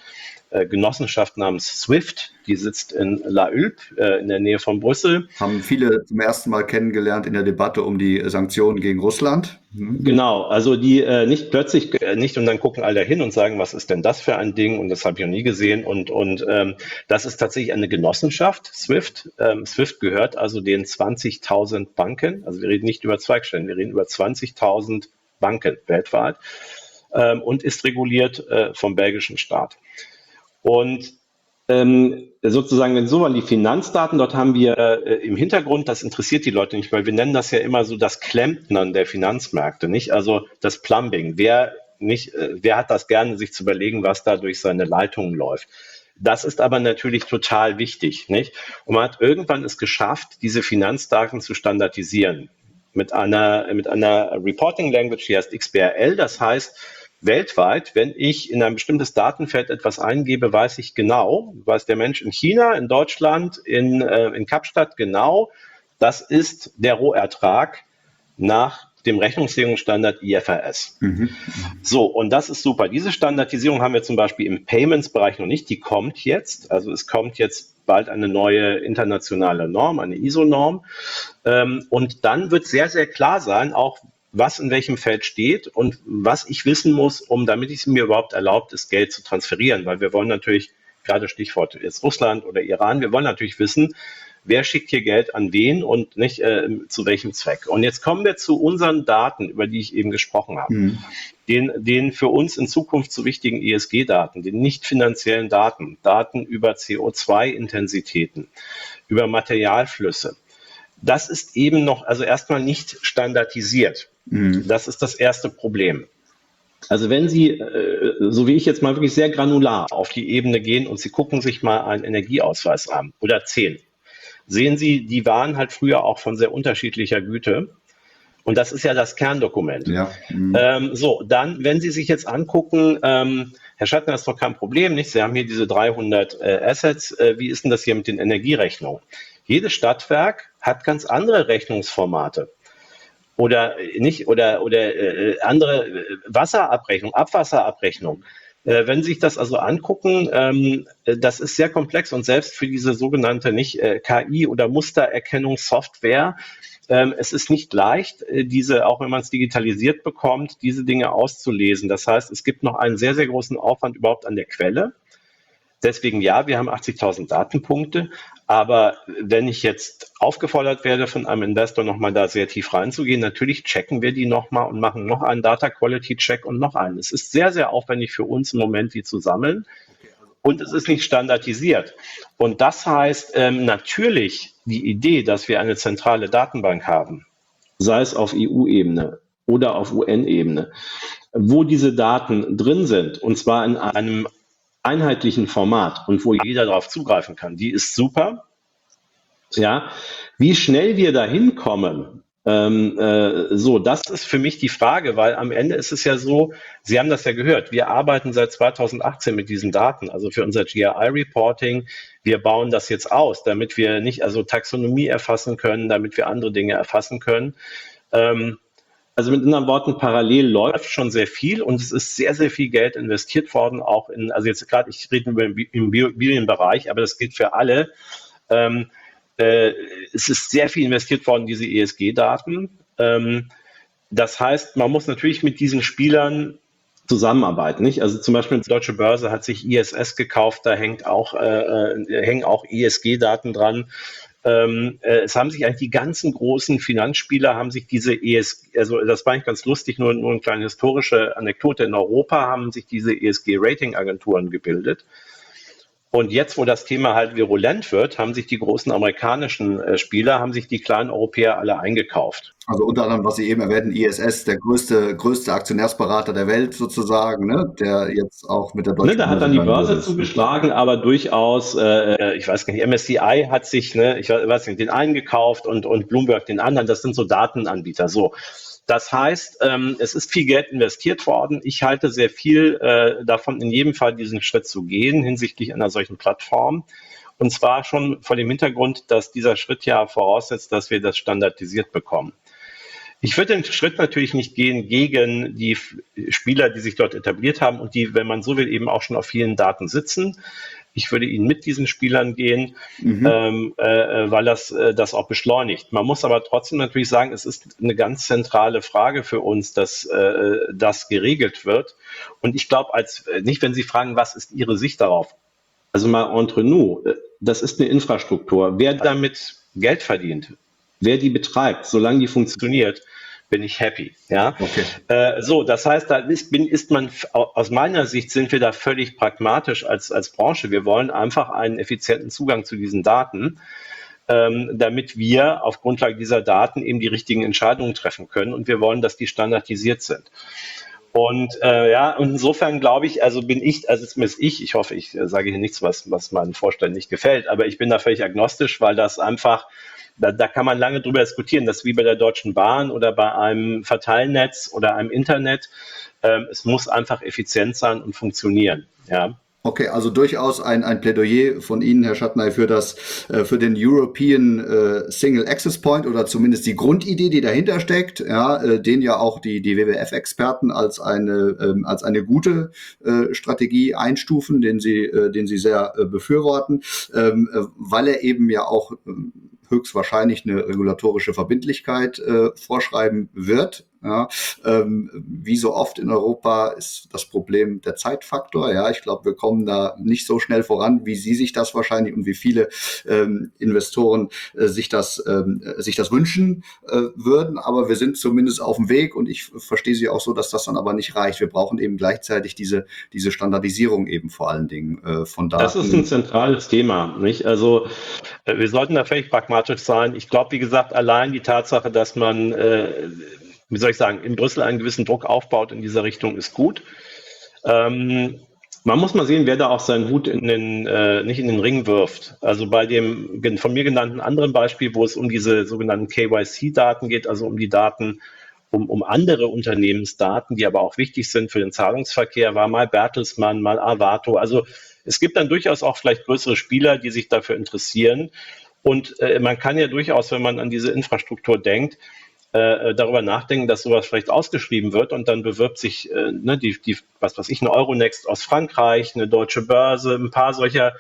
äh, Genossenschaft namens SWIFT, die sitzt in La Hulpe, äh, in der Nähe von Brüssel. Haben viele zum ersten Mal kennengelernt in der Debatte um die Sanktionen gegen Russland. Mhm. Genau, also die äh, nicht plötzlich, äh, nicht und dann gucken alle hin und sagen, was ist denn das für ein Ding und das habe ich noch nie gesehen und, und ähm, das ist tatsächlich eine Genossenschaft, SWIFT. Ähm, SWIFT gehört also den zwanzigtausend Banken, also wir reden nicht über Zweigstellen, wir reden über zwanzigtausend Banken weltweit ähm, und ist reguliert äh, vom belgischen Staat. Und ähm, sozusagen, wenn so an die Finanzdaten, dort haben wir äh, im Hintergrund, das interessiert die Leute nicht, weil wir nennen das ja immer so das Klempnern der Finanzmärkte, nicht? Also das Plumbing. Wer nicht, äh, wer hat das gerne, sich zu überlegen, was da durch seine Leitungen läuft? Das ist aber natürlich total wichtig, nicht? Und man hat irgendwann es geschafft, diese Finanzdaten zu standardisieren mit einer, mit einer Reporting Language, die heißt X B R L. Das heißt, weltweit, wenn ich in ein bestimmtes Datenfeld etwas eingebe, weiß ich genau, weiß der Mensch in China, in Deutschland, in, äh, in Kapstadt genau, das ist der Rohertrag nach dem Rechnungslegungsstandard I F R S. Mhm. So, und das ist super. Diese Standardisierung haben wir zum Beispiel im Payments-Bereich noch nicht, die kommt jetzt, also es kommt jetzt bald eine neue internationale Norm, eine I S O-Norm, ähm, und dann wird sehr, sehr klar sein, auch was in welchem Feld steht und was ich wissen muss, um damit es mir überhaupt erlaubt ist, Geld zu transferieren. Weil wir wollen natürlich, gerade Stichwort jetzt Russland oder Iran, wir wollen natürlich wissen, wer schickt hier Geld an wen und nicht äh, zu welchem Zweck. Und jetzt kommen wir zu unseren Daten, über die ich eben gesprochen habe. Mhm. Den, den für uns in Zukunft so wichtigen E S G-Daten, den nicht finanziellen Daten, Daten über C O zwei Intensitäten, über Materialflüsse. Das ist eben noch, also erstmal nicht standardisiert. Mhm. Das ist das erste Problem. Also wenn Sie, äh, so wie ich jetzt mal wirklich sehr granular auf die Ebene gehen und Sie gucken sich mal einen Energieausweis an oder zehn, sehen Sie, die waren halt früher auch von sehr unterschiedlicher Güte. Und das ist ja das Kerndokument. Ja. Mhm. Ähm, so, dann, wenn Sie sich jetzt angucken, ähm, Herr Schattner, das ist doch kein Problem, nicht? Sie haben hier diese dreihundert äh, Assets. Äh, wie ist denn das hier mit den Energierechnungen? Jedes Stadtwerk hat ganz andere Rechnungsformate oder nicht oder oder äh, andere Wasserabrechnung, Abwasserabrechnung. Äh, wenn Sie sich das also angucken, ähm, das ist sehr komplex und selbst für diese sogenannte nicht äh, K I oder Mustererkennungssoftware, ähm, es ist nicht leicht, äh, diese, auch wenn man es digitalisiert bekommt, diese Dinge auszulesen. Das heißt, es gibt noch einen sehr, sehr großen Aufwand überhaupt an der Quelle. Deswegen ja, wir haben achtzigtausend Datenpunkte, aber wenn ich jetzt aufgefordert werde von einem Investor nochmal da sehr tief reinzugehen, natürlich checken wir die nochmal und machen noch einen Data Quality Check und noch einen. Es ist sehr, sehr aufwendig für uns im Moment, die zu sammeln und es ist nicht standardisiert. Und das heißt ähm, natürlich die Idee, dass wir eine zentrale Datenbank haben, sei es auf E U-Ebene oder auf U N-Ebene, wo diese Daten drin sind und zwar in einem einheitlichen Format und wo jeder darauf zugreifen kann, die ist super. Ja, wie schnell wir da hinkommen, ähm, äh, so, das ist für mich die Frage, weil am Ende ist es ja so, Sie haben das ja gehört, wir arbeiten seit zweitausendachtzehn mit diesen Daten, also für unser G R I-Reporting, wir bauen das jetzt aus, damit wir nicht also Taxonomie erfassen können, damit wir andere Dinge erfassen können. Ähm, Also mit anderen Worten, parallel läuft schon sehr viel und es ist sehr, sehr viel Geld investiert worden, auch in, also jetzt gerade, ich rede über den Immobilienbereich, aber das gilt für alle. Ähm, äh, es ist sehr viel investiert worden, diese E S G-Daten. Ähm, das heißt, man muss natürlich mit diesen Spielern zusammenarbeiten, nicht? Also zum Beispiel die Deutsche Börse hat sich I S S gekauft, da hängt auch, äh, hängen auch E S G-Daten dran. Ähm, äh, es haben sich eigentlich die ganzen großen Finanzspieler haben sich diese E S G, also das war eigentlich ganz lustig, nur, nur eine kleine historische Anekdote, in Europa haben sich diese E S G-Rating-Agenturen gebildet. Und jetzt, wo das Thema halt virulent wird, haben sich die großen amerikanischen äh, Spieler, haben sich die kleinen Europäer alle eingekauft. Also unter anderem, was Sie eben erwähnten, I S S, der größte, größte Aktionärsberater der Welt sozusagen, ne? Der jetzt auch mit der deutschen ne, da hat dann die Börse zugeschlagen, aber durchaus, äh, ich weiß gar nicht, M S C I hat sich, ne, ich weiß nicht, den einen gekauft und, und Bloomberg den anderen, das sind so Datenanbieter, so. Das heißt, ähm, es ist viel Geld investiert worden. Ich halte sehr viel äh, davon, in jedem Fall diesen Schritt zu gehen hinsichtlich einer solchen Plattform. Und zwar schon vor dem Hintergrund, dass dieser Schritt ja voraussetzt, dass wir das standardisiert bekommen. Ich würde den Schritt natürlich nicht gehen gegen die Spieler, die sich dort etabliert haben und die, wenn man so will, eben auch schon auf vielen Daten sitzen. Ich würde ihn mit diesen Spielern gehen, mhm. ähm, äh, weil das äh, das auch beschleunigt. Man muss aber trotzdem natürlich sagen, es ist eine ganz zentrale Frage für uns, dass äh, das geregelt wird. Und ich glaube, als nicht, wenn Sie fragen, was ist Ihre Sicht darauf? Also mal entre nous, das ist eine Infrastruktur. Wer damit Geld verdient, wer die betreibt, solange die funktioniert, bin ich happy. Ja, okay. äh, so, das heißt, da ist, bin, ist man aus meiner Sicht sind wir da völlig pragmatisch als als Branche. Wir wollen einfach einen effizienten Zugang zu diesen Daten, ähm, damit wir auf Grundlage dieser Daten eben die richtigen Entscheidungen treffen können. Und wir wollen, dass die standardisiert sind. Und äh, ja, und insofern glaube ich, also bin ich, also zumindest ich, ich hoffe, ich äh, sage hier nichts, was was meinen Vorständen nicht gefällt, aber ich bin da völlig agnostisch, weil das einfach Da, da kann man lange drüber diskutieren, das ist wie bei der Deutschen Bahn oder bei einem Verteilnetz oder einem Internet. Ähm, es muss einfach effizient sein und funktionieren. Ja. Okay, also durchaus ein, ein Plädoyer von Ihnen, Herr Schattner, für das, äh, für den European äh, Single Access Point oder zumindest die Grundidee, die dahinter steckt, ja, äh, den ja auch die, die W W F-Experten als eine, ähm, als eine gute äh, Strategie einstufen, den sie, äh, den sie sehr äh, befürworten, ähm, äh, weil er eben ja auch äh, höchstwahrscheinlich eine regulatorische Verbindlichkeit äh, vorschreiben wird. Ja, ähm, wie so oft in Europa ist das Problem der Zeitfaktor. Ja, ich glaube, wir kommen da nicht so schnell voran, wie Sie sich das wahrscheinlich und wie viele ähm, Investoren äh, sich das ähm, sich das wünschen äh, würden. Aber wir sind zumindest auf dem Weg und ich verstehe Sie auch so, dass das dann aber nicht reicht. Wir brauchen eben gleichzeitig diese diese Standardisierung eben vor allen Dingen äh, von Daten. Das ist ein zentrales Thema, nicht? Also äh, wir sollten da völlig pragmatisch sein. Ich glaube, wie gesagt, allein die Tatsache, dass man äh, wie soll ich sagen, in Brüssel einen gewissen Druck aufbaut in dieser Richtung, ist gut. Ähm, man muss mal sehen, wer da auch seinen Hut in den, äh, nicht in den Ring wirft. Also bei dem von mir genannten anderen Beispiel, wo es um diese sogenannten K Y C-Daten geht, also um die Daten, um, um andere Unternehmensdaten, die aber auch wichtig sind für den Zahlungsverkehr, war mal Bertelsmann, mal Arvato. Also es gibt dann durchaus auch vielleicht größere Spieler, die sich dafür interessieren. Und äh, man kann ja durchaus, wenn man an diese Infrastruktur denkt, Äh, darüber nachdenken, dass sowas vielleicht ausgeschrieben wird und dann bewirbt sich äh, ne, die, die, was weiß ich, eine Euronext aus Frankreich, eine Deutsche Börse, ein paar solcher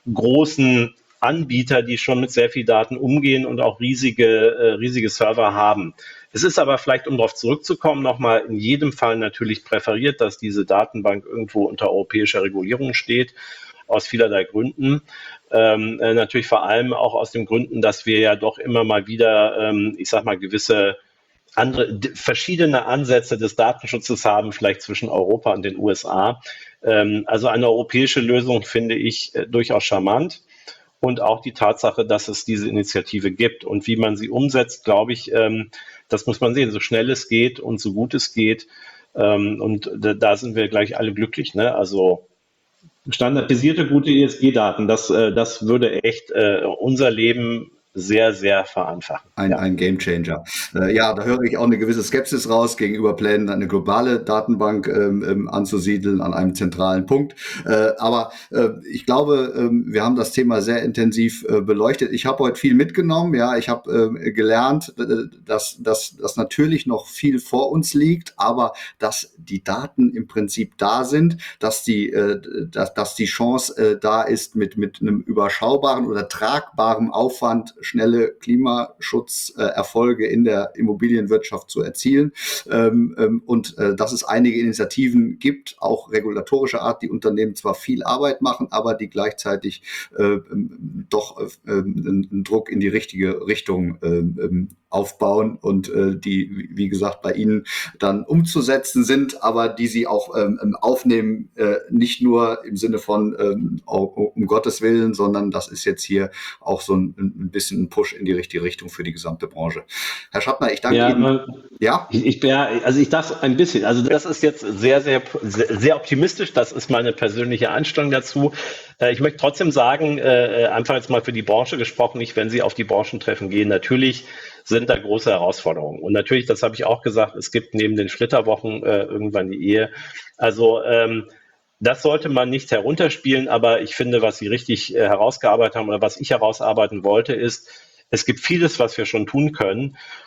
großen Anbieter, die schon mit sehr viel Daten umgehen und auch riesige, äh, riesige Server haben. Es ist aber vielleicht, um darauf zurückzukommen, nochmal in jedem Fall natürlich präferiert, dass diese Datenbank irgendwo unter europäischer Regulierung steht, aus vielerlei Gründen. Ähm, äh, natürlich vor allem auch aus den Gründen, dass wir ja doch immer mal wieder, ähm, ich sag mal, gewisse andere, d- verschiedene Ansätze des Datenschutzes haben, vielleicht zwischen Europa und den U S A. Ähm, also eine europäische Lösung finde ich äh, durchaus charmant. Und auch die Tatsache, dass es diese Initiative gibt und wie man sie umsetzt, glaube ich, ähm, das muss man sehen, so schnell es geht und so gut es geht. Ähm, und da, da sind wir gleich alle glücklich, ne? Also standardisierte, gute E S G-Daten, das, äh, das würde echt äh, unser Leben sehr, sehr vereinfachen. Ein, Ja. ein Gamechanger. Äh, ja, da höre ich auch eine gewisse Skepsis raus gegenüber Plänen, eine globale Datenbank ähm, ähm, anzusiedeln an einem zentralen Punkt. Äh, aber äh, ich glaube, ähm, wir haben das Thema sehr intensiv äh, beleuchtet. Ich habe heute viel mitgenommen. Ja, ich habe äh, gelernt, äh, dass, dass, dass natürlich noch viel vor uns liegt, aber dass die Daten im Prinzip da sind, dass die, äh, dass, dass die Chance äh, da ist, mit, mit einem überschaubaren oder tragbaren Aufwand schnelle Klimaschutzerfolge äh, in der Immobilienwirtschaft zu erzielen ähm, ähm, und äh, dass es einige Initiativen gibt, auch regulatorischer Art, die Unternehmen zwar viel Arbeit machen, aber die gleichzeitig äh, ähm, doch äh, einen Druck in die richtige Richtung äh, ähm, aufbauen und äh, die, wie gesagt, bei Ihnen dann umzusetzen sind, aber die Sie auch ähm, aufnehmen, äh, nicht nur im Sinne von ähm, um Gottes Willen, sondern das ist jetzt hier auch so ein, ein bisschen ein Push in die richtige Richtung für die gesamte Branche. Herr Schattner, ich danke Ja, Ihnen. Ja? Ich, ich, ja, also ich darf ein bisschen, also das ist jetzt sehr, sehr, sehr optimistisch, das ist meine persönliche Einstellung dazu. Äh, ich möchte trotzdem sagen, äh, einfach jetzt mal für die Branche gesprochen, nicht, wenn Sie auf die Branchentreffen gehen, natürlich sind da große Herausforderungen. Und natürlich, das habe ich auch gesagt, es gibt neben den Flitterwochen äh, irgendwann die Ehe. Also ähm, das sollte man nicht herunterspielen, aber ich finde, was Sie richtig äh, herausgearbeitet haben oder was ich herausarbeiten wollte, ist, es gibt vieles, was wir schon tun können.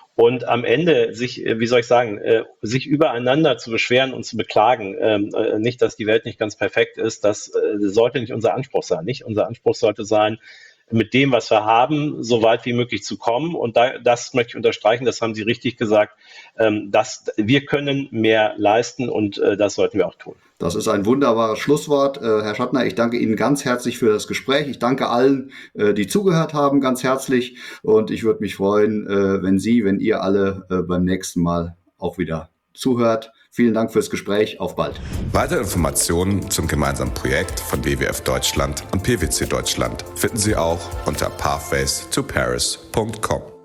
Und am Ende sich, wie soll ich sagen, äh, sich übereinander zu beschweren und zu beklagen, ähm, äh, nicht, dass die Welt nicht ganz perfekt ist, das äh, sollte nicht unser Anspruch sein. Nicht? Unser Anspruch sollte sein, mit dem, was wir haben, so weit wie möglich zu kommen. Und da, das möchte ich unterstreichen, das haben Sie richtig gesagt, ähm, dass wir können mehr leisten und äh, das sollten wir auch tun. Das ist ein wunderbares Schlusswort. Äh, Herr Schattner, ich danke Ihnen ganz herzlich für das Gespräch. Ich danke allen, äh, die zugehört haben, ganz herzlich. Und ich würde mich freuen, äh, wenn Sie, wenn ihr alle äh, beim nächsten Mal auch wieder zuhört. Vielen Dank fürs Gespräch. Auf bald. Weitere Informationen zum gemeinsamen Projekt von W W F Deutschland und P W C Deutschland finden Sie auch unter pathways to paris punkt com.